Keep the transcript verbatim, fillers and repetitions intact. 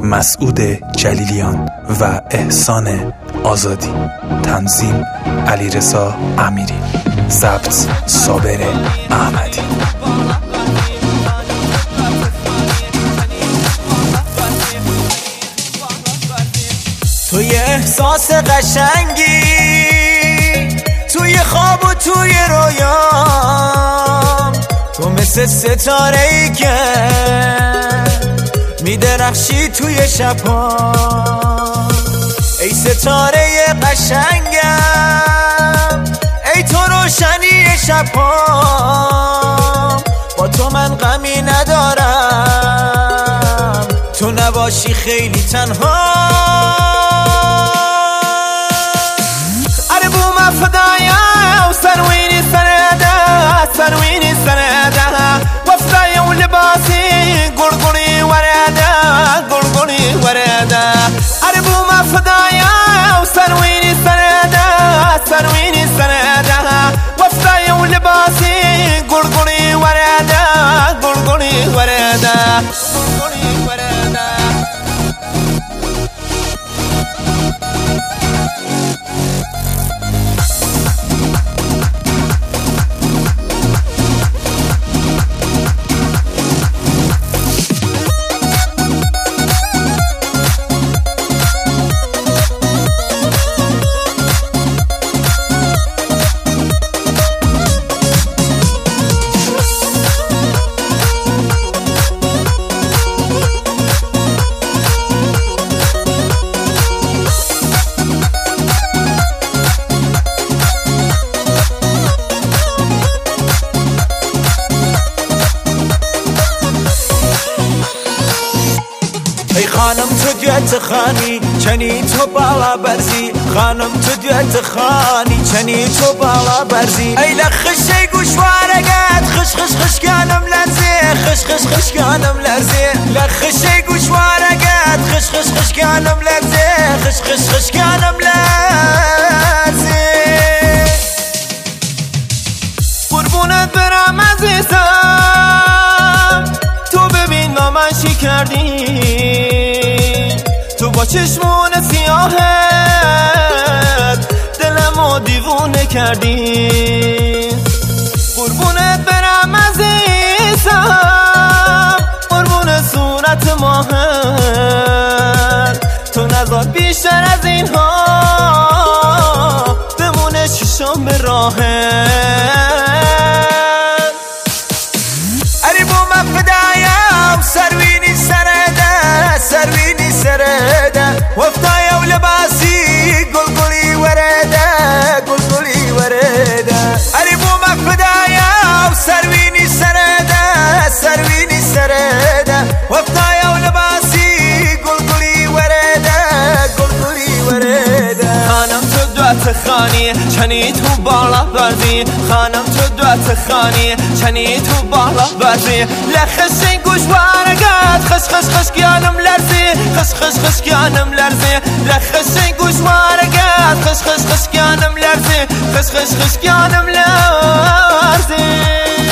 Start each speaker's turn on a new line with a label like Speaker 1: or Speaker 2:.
Speaker 1: مسعود جلیلیان و احسان آزادی. تنظیم علیرضا امیری. ضبط صابر احمدی.
Speaker 2: توی احساس قشنگی، توی خواب و توی رویام، تو مثل ستاره ای که میدرخشی توی شب‌ها. ای ستاره قشنگم، ای تو روشنی شب‌ها. با تو من غمی ندارم، تو نباشی خیلی تنها. سرويني سنادة سرويني سنادة وفرايا ولباسي قرقري ورادة قرقري ورادة أربو ما فدايا وسرويني سنادة سرويني سنادة وفرايا ولباسي قرقري ورادة قرقري ورادة قرقري ورادة. ای خانم تو دیت خانی چنی تو بالا برزی، خانم تو دیت خانی چنی تو بالا برزی. ای لخشی گوشوارگت خش خش خش کنم لرزی، خش خش خش کنم لرزی. لخشی گوشوارگت خش خش خش کنم لرزی، خش خش خش کنم لرزی. قربونت برم عزیزم، تو ببین ما من چی کردی. تو با چشمون سیاهت دلمو دیوونه کردی. قربونت برم عزیزم، قربون صورت ماهت. تو نذار بیشتر از اینها بمونه چشم به راهت. اری بو من فدایم سروینی سرده سروینی سرده وفتايا ولباسي قلقلي ورده قلقلي ورده. أريبو مفدايا وسرويني سرده سرويني سرده وفتايا ولباسي قلقلي ورده قلقلي ورده. خانم تو دوات خانی چنی تو بالا برزی، خانم تو دوات خانی چنی تو بالا برزی. لخشین گوشوارگت خش خش خش کنم لرزی، خش خش خش کنم لرزی. لخشین گوشوارگت خش خش خش کنم لرزی، خش خش خش کنم لرزی.